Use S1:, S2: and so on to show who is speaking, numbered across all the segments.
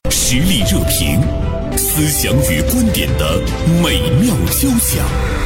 S1: 实力热评，思想与观点的美妙交响。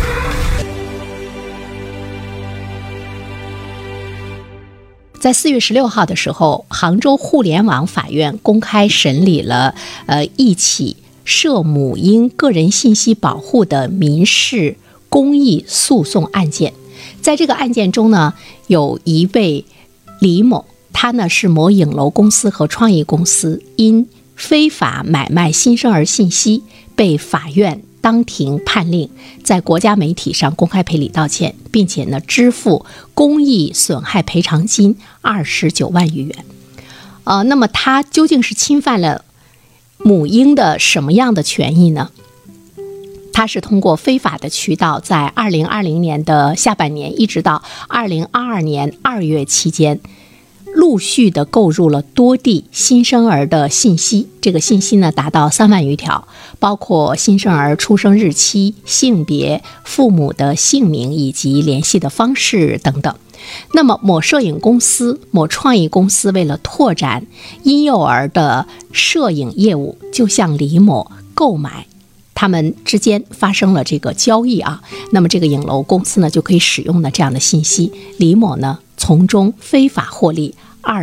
S2: 在4月16号的时候，杭州互联网法院公开审理了一起涉母婴个人信息保护的民事公益诉讼案件。在这个案件中呢，有一位李某，他呢是某影楼公司和创意公司因非法买卖新生儿信息被法院当庭判令在国家媒体上公开赔礼道歉，并且呢支付公益损害赔偿金29万余元。那么他究竟是侵犯了母婴的什么样的权益呢？他是通过非法的渠道，在2020年的下半年一直到2022年2月期间，陆续的购入了多地新生儿的信息，这个信息呢达到3万余条，包括新生儿出生日期、性别、父母的姓名以及联系的方式等等。那么某摄影公司、某创意公司为了拓展婴幼儿的摄影业务，就向李某购买，他们之间发生了这个交易啊。那么这个影楼公司呢就可以使用的这样的信息，李某呢从中非法获利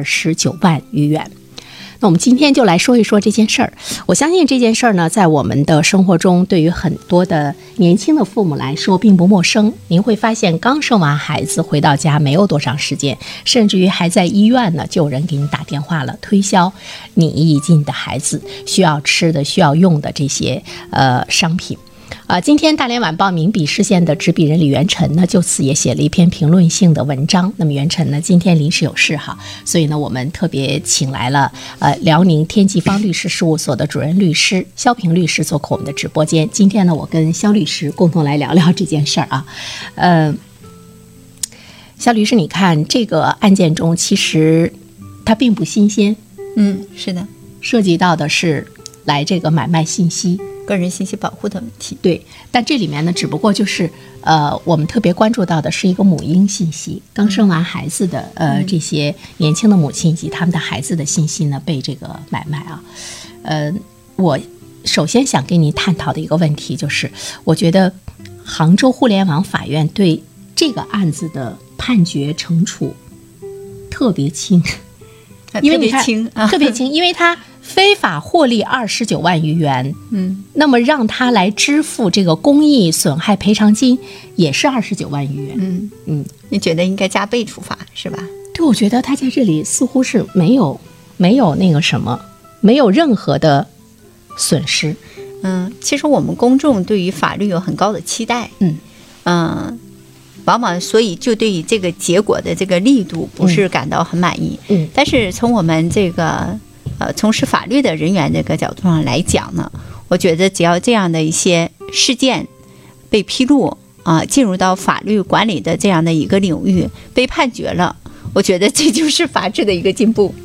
S2: 29万余元。那我们今天就来说一说这件事儿。我相信这件事儿呢，在我们的生活中，对于很多的年轻的父母来说并不陌生。您会发现，刚生完孩子回到家没有多长时间，甚至于还在医院呢，就有人给你打电话了，推销你以及你的孩子需要吃的、需要用的这些商品。今天大连晚报名笔视线的执笔人李元晨呢，就此也写了一篇评论性的文章。那么元晨呢，今天临时有事哈，所以呢，我们特别请来了辽宁天际方律师事务所的主任律师肖平律师做客我们的直播间。今天呢，我跟肖律师共同来聊聊这件事儿啊。肖律师，你看这个案件中，其实它并不新鲜。
S3: 是的，
S2: 涉及到的是来这个买卖信息。
S3: 个人信息保护的问题，
S2: 对，但这里面呢，只不过就是我们特别关注到的是一个母婴信息，刚生完孩子的这些年轻的母亲以及他们的孩子的信息呢被这个买卖啊。我首先想跟您探讨的一个问题就是，我觉得杭州互联网法院对这个案子的判决惩处特别轻，因为你看特别轻，因为他非法获利29万余元，那么让他来支付这个公益损害赔偿金也是29万余元，
S3: 你觉得应该加倍处罚是吧？
S2: 对，我觉得他在这里似乎是没有那个什么，没有任何的损失。
S3: 其实我们公众对于法律有很高的期待，往往所以就对于这个结果的这个力度不是感到很满意。但是从我们这个从事法律的人员这个角度上来讲呢，我觉得只要这样的一些事件被披露进入到法律管理的这样的一个领域被判决了，我觉得这就是法治的一个进步。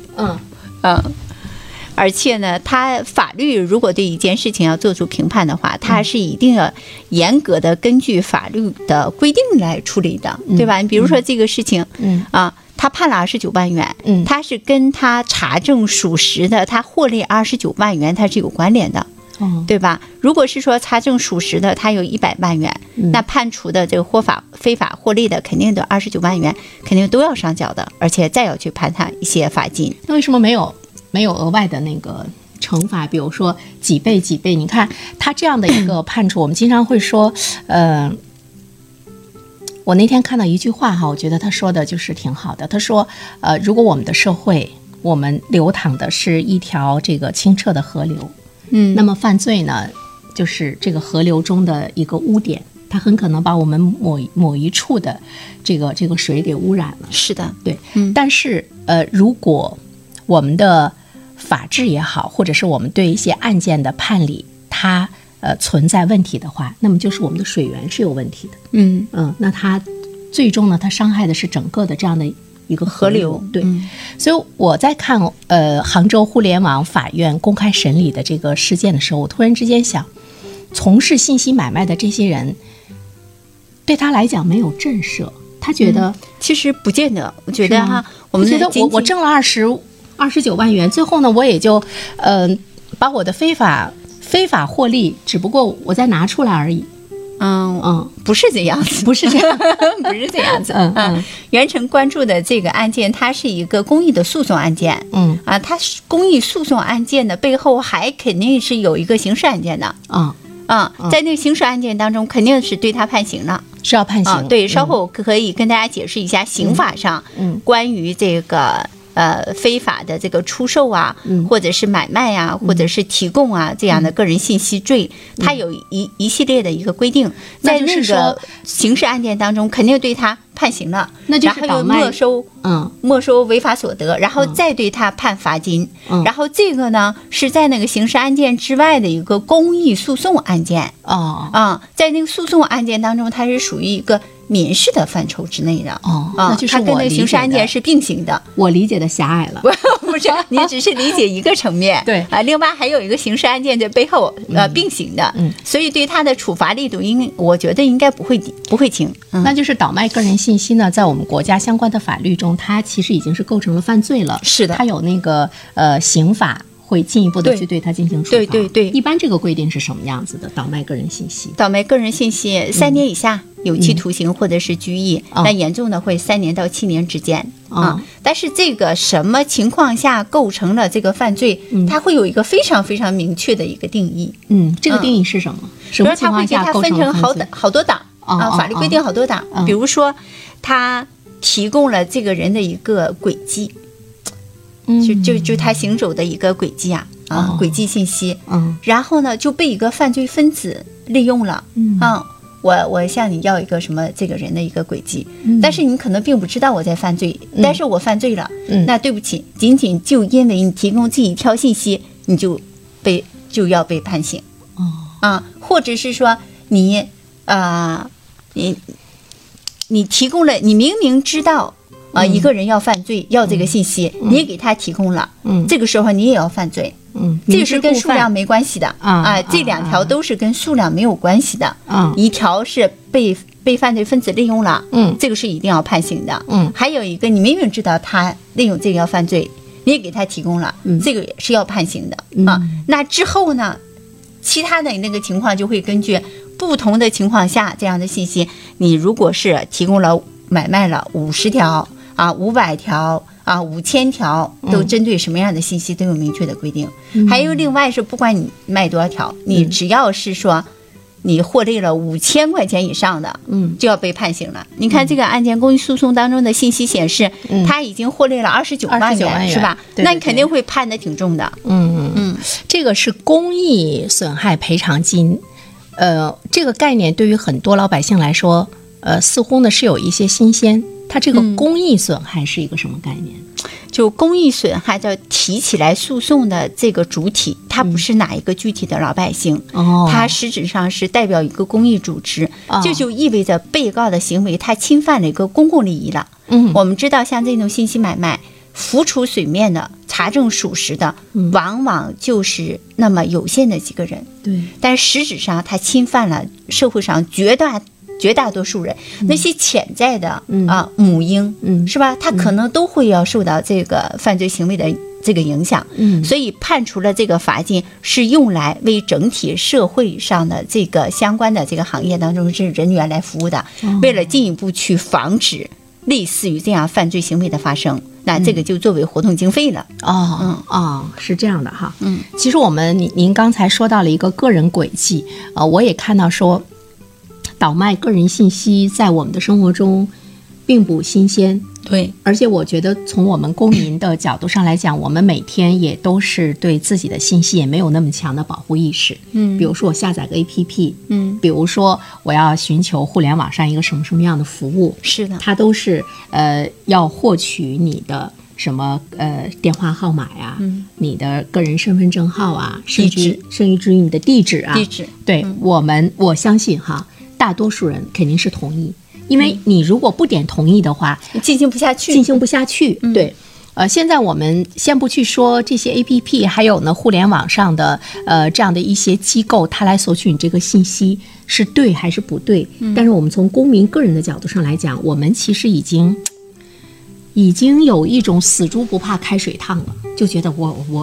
S3: 而且呢，他法律如果对一件事情要做出评判的话，他是一定要严格的根据法律的规定来处理的，对吧？你比如说这个事情，他判了29万元，他是跟他查证属实的，他获利29万元，它是有关联的，对吧？如果是说查证属实的，他有100万元，那判处的这个非法获利的，肯定的29万元，肯定都要上缴的，而且再要去判他一些罚金。
S2: 那为什么没有额外的那个惩罚，比如说几倍？你看他这样的一个判处，我们经常会说，我那天看到一句话哈，我觉得他说的就是挺好的。他说，如果我们的社会我们流淌的是一条这个清澈的河流，那么犯罪呢，就是这个河流中的一个污点，它很可能把我们某一处的这个水给污染了。
S3: 是的，
S2: 对。但是如果我们的法治也好，或者是我们对一些案件的判理，它存在问题的话，那么就是我们的水源是有问题的。那它最终呢，它伤害的是整个的这样的一个河流。对，所以我在看杭州互联网法院公开审理的这个事件的时候，我突然之间想，从事信息买卖的这些人，对他来讲没有震慑，他觉得、
S3: 其实不见得。我觉得哈，我们
S2: 觉得我挣了29万元，最后呢，我也就把我的非法获利，只不过我再拿出来而已。
S3: 不是这样子，
S2: 不是这样，
S3: 不是这样子。元辰关注的这个案件，它是一个公益的诉讼案件。它是公益诉讼案件的背后，还肯定是有一个刑事案件的。在那个刑事案件当中，肯定是对他判刑了，
S2: 是要判刑。
S3: 对，稍后可以跟大家解释一下刑法上关于这个。非法的这个出售啊，或者是买卖啊，或者是提供啊这样的个人信息罪，它有一系列的一个规定，在那个刑事案件当中，肯定对他判刑了，
S2: 那就是
S3: 然后又没收违法所得，然后再对他判罚金，然后这个呢是在那个刑事案件之外的一个公益诉讼案件。在那个诉讼案件当中，它是属于一个民事的范畴之内的。
S2: 那就是
S3: 它跟那个刑事案件是并行的。
S2: 我理解的狭隘了。
S3: 不是，你只是理解一个层面。
S2: 对
S3: 另外还有一个刑事案件在背后并行的。所以对他的处罚力度我觉得应该不会轻。
S2: 那就是倒卖个人信息呢，在我们国家相关的法律中，它其实已经是构成了犯罪了。
S3: 是的，
S2: 它有那个刑法会进一步的去对他进行处罚。
S3: 对，
S2: 一般这个规定是什么样子的？倒卖个人信息，
S3: 倒卖个人信息3年以下有期徒刑或者是拘役，那严重的会3年到7年之间。但是这个什么情况下构成了这个犯罪，它会有一个非常非常明确的一个定义。
S2: 这个定义是什么？什么情况下构成了犯罪？
S3: 它会给它分成好多档法律规定好多档。比如说，他提供了这个人的一个轨迹。就他行走的一个轨迹轨迹信息，然后呢就被一个犯罪分子利用了。我向你要一个什么这个人的一个轨迹，但是你可能并不知道我在犯罪，但是我犯罪了，那对不起，仅仅就因为你提供这一条信息，你就要被判刑。或者是说你提供了，你明明知道一个人要犯罪，要这个信息，你也给他提供了，这个时候你也要犯罪。这个是跟数量没关系的这2条都是跟数量没有关系的。一条是被犯罪分子利用了，这个是一定要判刑的。还有一个，你明明知道他利用这个要犯罪，你也给他提供了，这个也是要判刑的。那之后呢，其他的那个情况就会根据不同的情况下，这样的信息，你如果是提供了买卖了50条500条5000条，都针对什么样的信息都有明确的规定。还有另外是，不管你卖多少条，你只要是说你获利了5000块钱以上的，就要被判刑了。你看这个案件公益诉讼当中的信息显示，他已经获利了29万元，是吧？
S2: 对，
S3: 那你肯定会判的挺重的。
S2: 这个是公益损害赔偿金。这个概念对于很多老百姓来说，似乎呢是有一些新鲜。它这个公益损害是一个什么概念？
S3: 就公益损害叫提起来诉讼的这个主体，它不是哪一个具体的老百姓，它实质上是代表一个公益组织，这就意味着被告的行为它侵犯了一个公共利益了。我们知道像这种信息买卖浮出水面的查证属实的，往往就是那么有限的几个人，
S2: 对，
S3: 但实质上它侵犯了社会上绝大多数人，那些潜在的母婴，是吧？他可能都会要受到这个犯罪行为的这个影响。所以判处了这个罚金是用来为整体社会上的这个相关的这个行业当中是人员来服务的，为了进一步去防止类似于这样犯罪行为的发生，那这个就作为活动经费了。
S2: 是这样的哈。其实您刚才说到了一个个人轨迹，我也看到说，倒卖个人信息在我们的生活中并不新鲜。
S3: 对，
S2: 而且我觉得从我们公民的角度上来讲，我们每天也都是对自己的信息也没有那么强的保护意识。比如说我下载个 APP，比如说我要寻求互联网上一个什么样的服务，
S3: 是的，
S2: 它都是要获取你的什么电话号码呀，你的个人身份证号啊，甚至于你的地址啊。对，我相信哈，大多数人肯定是同意。因为你如果不点同意的话，
S3: 进行不下去。
S2: 对，现在我们先不去说这些 APP， 还有呢互联网上的这样的一些机构，它来索取你这个信息是对还是不对？但是我们从公民个人的角度上来讲，我们其实已经有一种死猪不怕开水烫了，就觉得我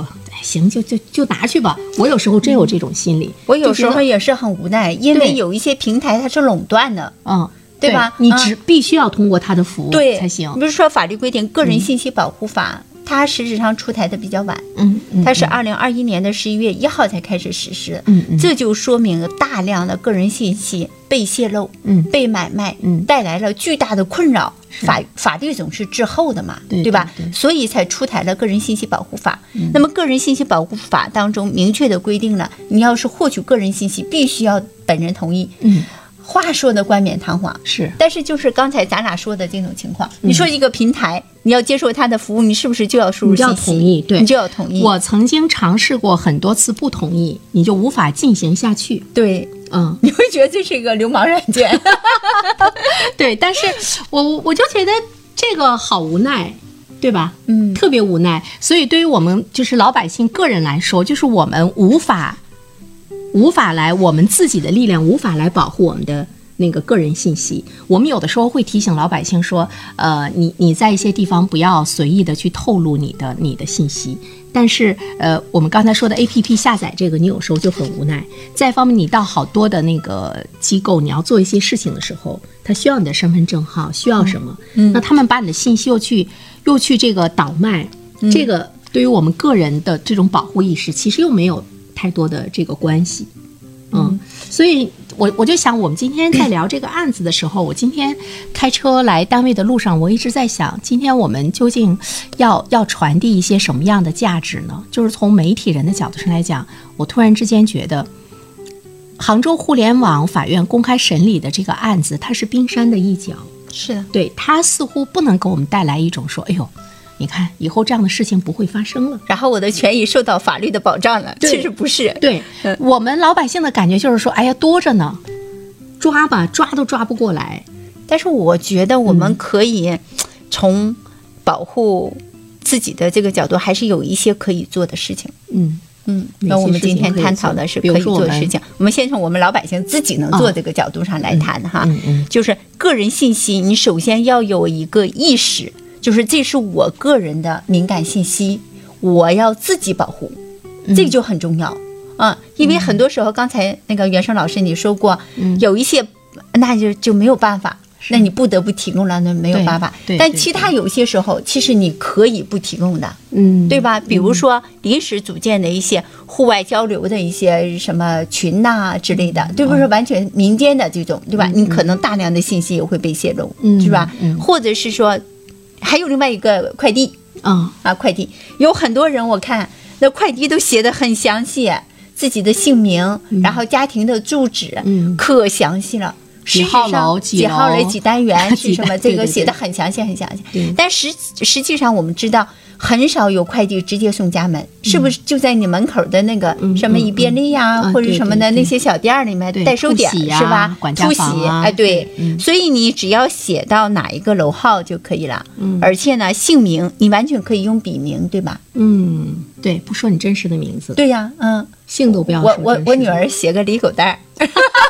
S2: 行，就拿去吧。我有时候真有这种心理，
S3: 我有时候也是很无奈，因为有一些平台它是垄断的，对吧？
S2: 你必须要通过它的服务才行。
S3: 比如说法律规定《个人信息保护法》，它实质上出台的比较晚，它是2021年的11月1号才开始实施，这就说明大量的个人信息被泄露，被买卖，带来了巨大的困扰。法律总是滞后的嘛，对吧？所以才出台了《个人信息保护法》。那么《个人信息保护法》当中明确的规定了，你要是获取个人信息，必须要本人同意。话说的冠冕堂皇
S2: 是，
S3: 但是就是刚才咱俩说的这种情况，你说一个平台，你要接受它的服务，你是不是就要输入信息？
S2: 你就要同意，对，
S3: 你就要同意。
S2: 我曾经尝试过很多次不同意，你就无法进行下去。
S3: 对，你会觉得这是一个流氓软件。
S2: 对，但是我就觉得这个好无奈，对吧？特别无奈。所以对于我们就是老百姓个人来说，就是我们无法来，我们自己的力量无法来保护我们的那个个人信息。我们有的时候会提醒老百姓说，你在一些地方不要随意的去透露你的信息。但是我们刚才说的 APP 下载这个，你有时候就很无奈。再方面，你到好多的那个机构，你要做一些事情的时候，他需要你的身份证号，需要什么？那他们把你的信息又去这个倒卖，这个对于我们个人的这种保护意识，其实又没有太多的这个关系。所以我就想，我们今天在聊这个案子的时候，我今天开车来单位的路上，我一直在想，今天我们究竟要传递一些什么样的价值呢？就是从媒体人的角度上来讲，我突然之间觉得，杭州互联网法院公开审理的这个案子，它是冰山的一角。
S3: 是的，
S2: 对，它似乎不能给我们带来一种说，哎呦，你看以后这样的事情不会发生了，
S3: 然后我的权益受到法律的保障了。其实不是，
S2: 对，我们老百姓的感觉就是说，哎呀，多着呢，抓吧，抓都抓不过来。
S3: 但是我觉得我们可以从保护自己的这个角度，还是有一些可以做的事情。那我们今天探讨的是可以做的事情。我们先从我们老百姓自己能做这个角度上来谈哈，就是个人信息，你首先要有一个意识。就是这是我个人的敏感信息，我要自己保护，这个就很重要。因为很多时候，刚才那个袁生老师你说过，有一些那就没有办法，那你不得不提供了，那没有办法。但其他有些时候，其实你可以不提供的，对吧？比如说临时组建的一些户外交流的一些什么群呐之类的，对不是完全民间的这种，对吧？你可能大量的信息也会被泄露，是吧？或者是说。还有另外一个快递快递有很多人，我看那快递都写得很详细，自己的姓名，然后家庭的住址，可详细了。
S2: 几号楼
S3: 几号楼几单元是什么？这个写得很详细很详细。但实际上我们知道，很少有快递直接送家门，是不是就在你门口的那个什么以便利呀，或者什么的那些小店里面代收点是吧？
S2: 突袭
S3: 对，所以你只要写到哪一个楼号就可以了。而且呢，姓名你完全可以用笔名，对吧？
S2: 对，不说你真实的名字。
S3: 对呀，
S2: 姓都不要说。
S3: 我女儿写个李狗蛋儿。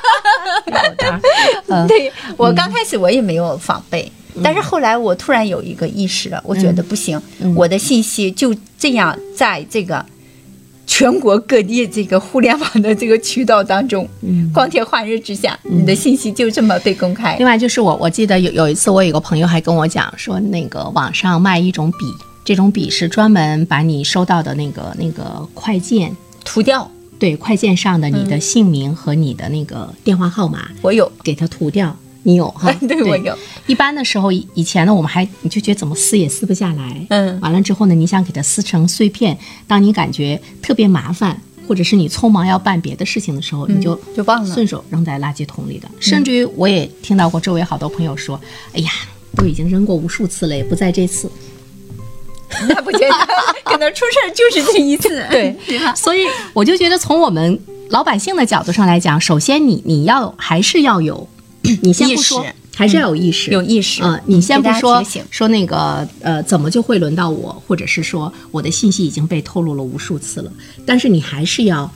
S3: 对，我刚开始我也没有防备，但是后来我突然有一个意识了，我觉得不行，我的信息就这样在这个全国各地这个互联网的这个渠道当中，光天化日之下，你的信息就这么被公开。
S2: 另外就是我记得有一次，我有个朋友还跟我讲说，那个网上卖一种笔，这种笔是专门把你收到的那个快件
S3: 涂掉。
S2: 对，快件上的你的姓名和你的那个电话号码，
S3: 我有
S2: 给它涂掉。你有哈？
S3: 对，我有。
S2: 一般的时候，以前呢，我们你就觉得怎么撕也撕不下来。完了之后呢，你想给它撕成碎片，当你感觉特别麻烦，或者是你匆忙要办别的事情的时候，你就
S3: 忘了，
S2: 顺手扔在垃圾桶里的。甚至于我也听到过周围好多朋友说：“哎呀，都已经扔过无数次了，也不在这次。”
S3: 那不简单，可能出事就是这一次。对，
S2: 所以我就觉得从我们老百姓的角度上来讲，首先你还是要有，你先不说，还是要有意识，
S3: 有意识。
S2: 你先不说那个怎么就会轮到我，或者是说我的信息已经被透露了无数次了，但是你还是要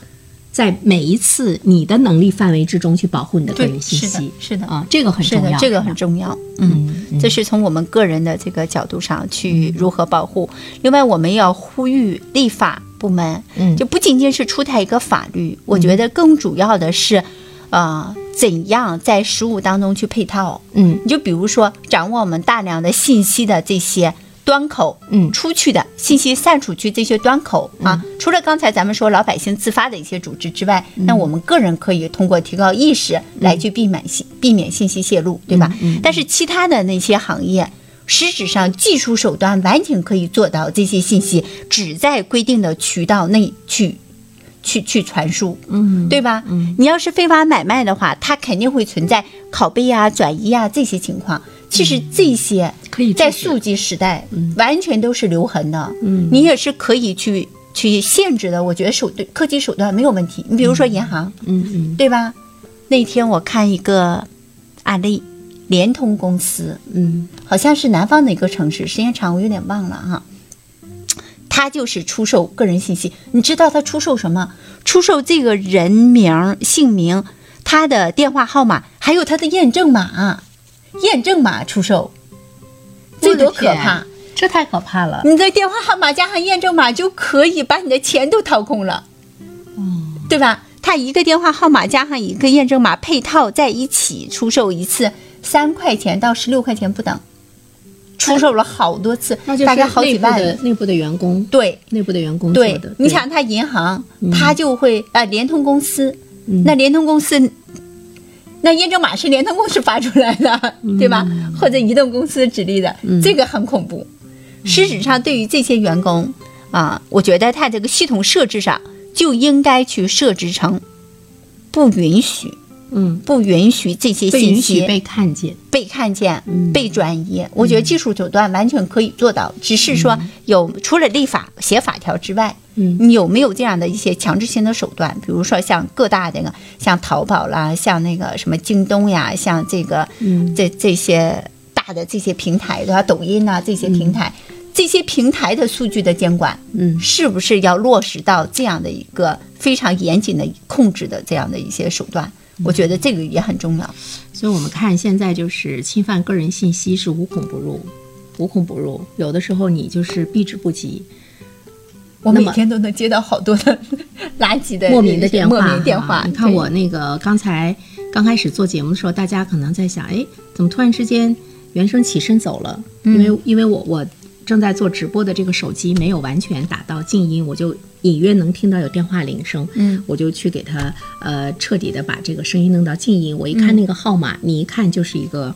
S2: 在每一次你的能力范围之中去保护你的个人信息。
S3: 是的
S2: 啊，这个很重要，
S3: 这个很重要。这是从我们个人的这个角度上去如何保护。另外，我们要呼吁立法部门，就不仅仅是出台一个法律，我觉得更主要的是，怎样在实务当中去配套。你就比如说，掌握我们大量的信息的这些端口，出去的信息散出去这些端口啊，除了刚才咱们说老百姓自发的一些组织之外，那我们个人可以通过提高意识来去避免信息泄露，对吧？但是其他的那些行业，实质上技术手段完全可以做到这些信息只在规定的渠道内去传输，对吧？你要是非法买卖的话，它肯定会存在拷贝啊、转移啊这些情况。其实这些在数据时代完全都是留痕的，你也是可以去限制的。我觉得科技手段没有问题。你比如说银行，对吧？那天我看一个案例，联通公司，好像是南方的一个城市，时间长我有点忘了哈。他就是出售个人信息，你知道他出售什么？出售这个人名、姓名、他的电话号码，还有他的验证码出售，这多可怕！
S2: 这太可怕了！
S3: 你的电话号码加上验证码就可以把你的钱都掏空了，对吧？他一个电话号码加上一个验证码配套在一起出售一次，3块钱到16块钱不等。出售了好多次，大概好几万。
S2: 内部的员工，
S3: 对，
S2: 内部的员工做的。
S3: 对，你想他银行，他就会联通公司，那联通公司，那验证码是联通公司发出来的，对吧？或者移动公司指令的，这个很恐怖。实质上，对于这些员工我觉得他这个系统设置上就应该去设置成不允许。不允许这些信息
S2: 被看见、
S3: 被转移。我觉得技术手段完全可以做到，只是说除了立法写法条之外，你有没有这样的一些强制性的手段？比如说像各大那个，像淘宝啦，像那个什么京东呀，像这个这些大的这些平台的抖音啊，这些平台。这些平台的数据的监管，是不是要落实到这样的一个非常严谨的控制的这样的一些手段？我觉得这个也很重要。
S2: 所以我们看现在就是侵犯个人信息是无孔不入，有的时候你就是避之不及。
S3: 我每天都能接到好多的垃圾的
S2: 莫名的电
S3: 话。
S2: 你看我那个刚开始做节目的时候，大家可能在想，怎么突然之间原生起身走了？因为我正在做直播的这个手机没有完全打到静音，我就隐约能听到有电话铃声，我就去给他彻底的把这个声音弄到静音。我一看那个号码，你一看就是一个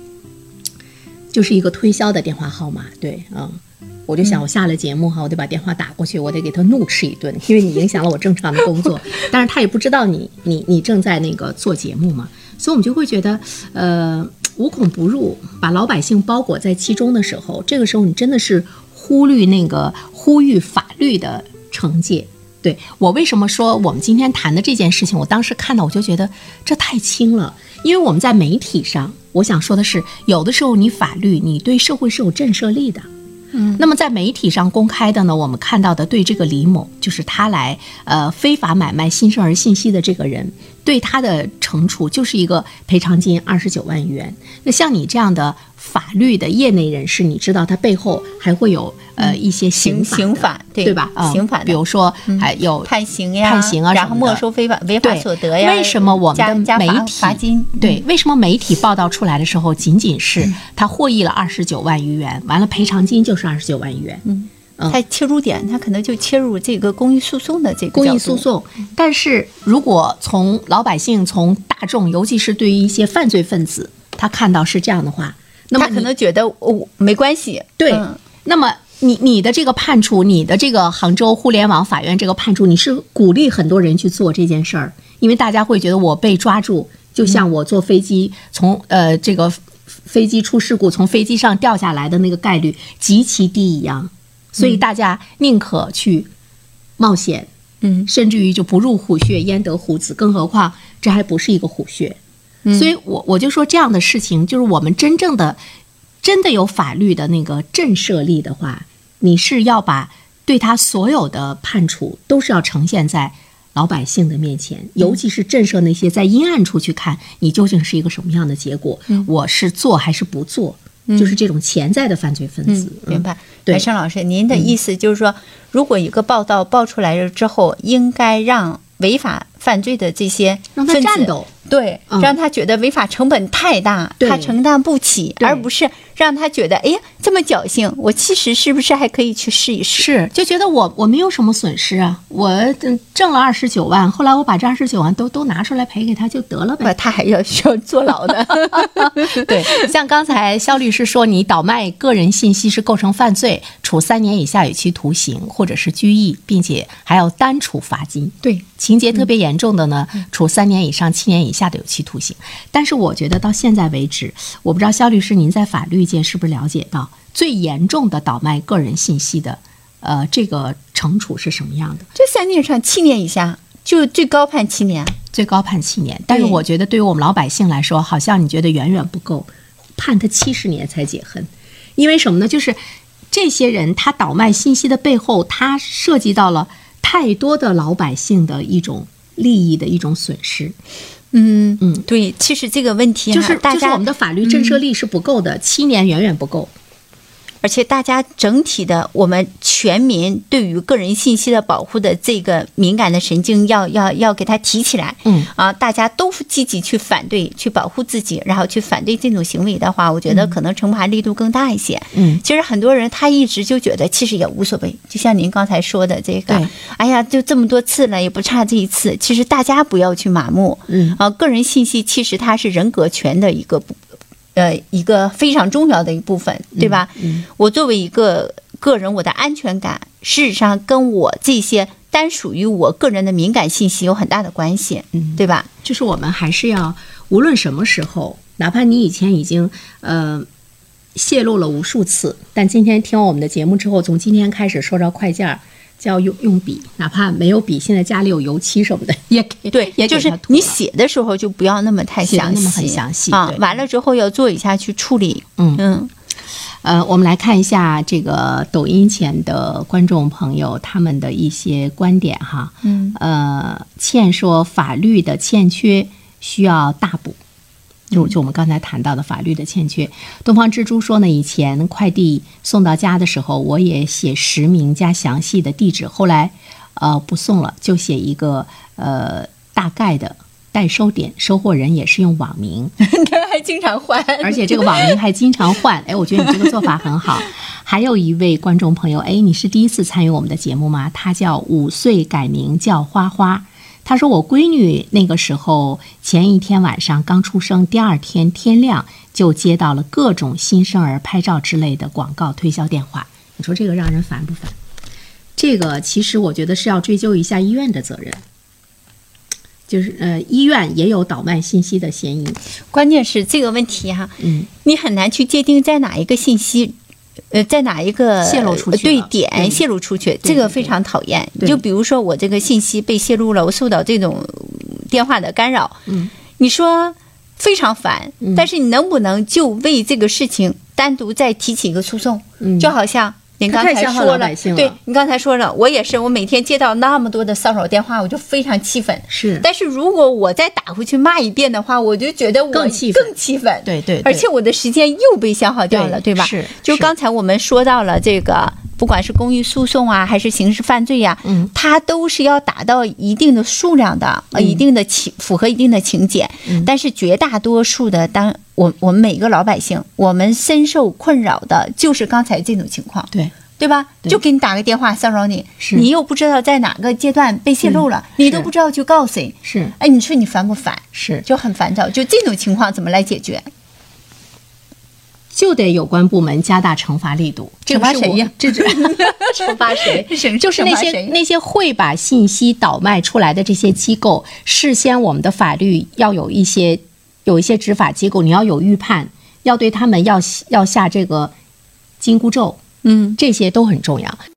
S2: 推销的电话号码，对我就想我下了节目我得把电话打过去，我得给他怒斥一顿，因为你影响了我正常的工作。但是他也不知道你正在那个做节目嘛，所以我们就会觉得无孔不入，把老百姓包裹在其中的时候，这个时候你真的是呼吁法律的惩戒。对，我为什么说我们今天谈的这件事情，我当时看到我就觉得这太轻了，因为我们在媒体上，我想说的是，有的时候你法律你对社会是有震慑力的。那么在媒体上公开的呢，我们看到的对这个李某，就是他来非法买卖新生儿信息的这个人，对他的惩处就是一个赔偿金29万余元。那像你这样的法律的业内人士，你知道他背后还会有一些刑法，对吧？
S3: 刑法的，
S2: 比如说还有
S3: 判刑呀，然后没收违法所得呀。
S2: 为什么我们的媒体
S3: 罚金？
S2: 对，为什么媒体报道出来的时候，仅仅是他获益了29万余元，完了赔偿金就是29万余元？
S3: 他切入点，他可能就切入这个公益诉讼的这个
S2: 公益诉讼。但是如果从老百姓、从大众，尤其是对于一些犯罪分子，他看到是这样的话，那么
S3: 他可能觉得没关系。
S2: 对，那么你的这个判处，你的这个杭州互联网法院这个判处，你是鼓励很多人去做这件事儿，因为大家会觉得我被抓住，就像我坐飞机从这个飞机出事故从飞机上掉下来的那个概率极其低一样，所以大家宁可去冒险，甚至于就不入虎穴焉得虎子，更何况这还不是一个虎穴。所以我就说这样的事情，就是我们真的有法律的那个震慑力的话，你是要把对他所有的判处都是要呈现在老百姓的面前，尤其是震慑那些在阴暗处去看你究竟是一个什么样的结果，我是做还是不做，就是这种潜在的犯罪分子。
S3: 明白。
S2: 对，
S3: 盛老师，您的意思就是说，如果一个报道爆出来了之后，应该让违法犯罪的这些
S2: 让他战斗，
S3: 对，让他觉得违法成本太大，他承担不起，而不是让他觉得，哎呀，这么侥幸，我其实是不是还可以去试一试？
S2: 是，就觉得我没有什么损失啊，我挣了29万，后来我把这29万都拿出来赔给他就得了呗。
S3: 他还需要坐牢的。
S2: 对，像刚才肖律师说，你倒卖个人信息是构成犯罪，处3年以下有期徒刑或者是拘役，并且还要单处罚金。
S3: 对，
S2: 情节特别严重的呢，处3年以上7年以下的有期徒刑。但是我觉得到现在为止，我不知道肖律师您在法律界是不是了解到最严重的倒卖个人信息的这个惩处是什么样的？
S3: 这3年上7年以下，就最高判7年，
S2: 最高判7年。但是我觉得对于我们老百姓来说，好像你觉得远远不够，判他70年才解恨。因为什么呢？就是这些人他倒卖信息的背后，他涉及到了太多的老百姓的一种利益的一种损失。
S3: 对，其实这个问题
S2: 就是
S3: 大家
S2: 我们的法律震慑力是不够的，7年远远不够。
S3: 而且大家整体的，我们全民对于个人信息的保护的这个敏感的神经要给它提起来。大家都积极去反对，去保护自己，然后去反对这种行为的话，我觉得可能惩罚力度更大一些。其实很多人他一直就觉得其实也无所谓，就像您刚才说的这个，哎呀，就这么多次了，也不差这一次。其实大家不要去麻木。个人信息其实它是人格权的一个非常重要的一部分，对吧？我作为一个个人，我的安全感事实上跟我这些单属于我个人的敏感信息有很大的关系，对吧？
S2: 就是我们还是要无论什么时候，哪怕你以前已经泄露了无数次，但今天听完我们的节目之后，从今天开始收着快件就要用笔，哪怕没有笔，现在家里有油漆什么的也可以。
S3: 对，
S2: 也
S3: 就是你写的时候就不要那么太详细，
S2: 很详细
S3: 啊。完了之后要做一下去处理。
S2: 我们来看一下这个抖音前的观众朋友他们的一些观点哈。倩说法律的欠缺需要大补。就我们刚才谈到的法律的欠缺。东方之珠说呢，以前快递送到家的时候，我也写实名加详细的地址，后来不送了，就写一个大概的代收点，收货人也是用网名，
S3: 还经常换，
S2: 而且这个网名还经常换。我觉得你这个做法很好。还有一位观众朋友，你是第一次参与我们的节目吗？他叫5岁改名叫花花。他说我闺女那个时候前一天晚上刚出生，第二天天亮就接到了各种新生儿拍照之类的广告推销电话。你说这个让人烦不烦？这个其实我觉得是要追究一下医院的责任，就是医院也有倒卖信息的嫌疑。
S3: 关键是这个问题你很难去界定在哪一个信息在哪一个
S2: 泄露出去
S3: 对点泄露出去，这个非常讨厌。就比如说我这个信息被泄露了，我受到这种电话的干扰，你说非常烦，但是你能不能就为这个事情单独再提起一个诉讼？就好像您刚才说了，对，你刚才说了，我也是，我每天接到那么多的骚扰电话，我就非常气愤。
S2: 是，
S3: 但是如果我再打回去骂一遍的话，我就觉得我更气愤。
S2: 对，
S3: 而且我的时间又被消耗掉了，对吧？
S2: 是。
S3: 就刚才我们说到了这个，不管是公益诉讼啊，还是刑事犯罪呀，它都是要达到一定的数量的，一定的符合一定的情节。但是绝大多数的，我们每个老百姓，我们深受困扰的就是刚才这种情况，对吧？就给你打个电话骚扰你，你又不知道在哪个阶段被泄露了，你都不知道去告谁。
S2: 是，
S3: 你说你烦不烦？
S2: 是，
S3: 就很烦躁。就这种情况怎么来解决？
S2: 就得有关部门加大惩罚力度。
S3: 惩罚谁呀？
S2: 惩罚谁？就是那些会把信息倒卖出来的这些机构，事先我们的法律要有一些执法机构，你要有预判，要对他们要下这个紧箍咒。这些都很重要。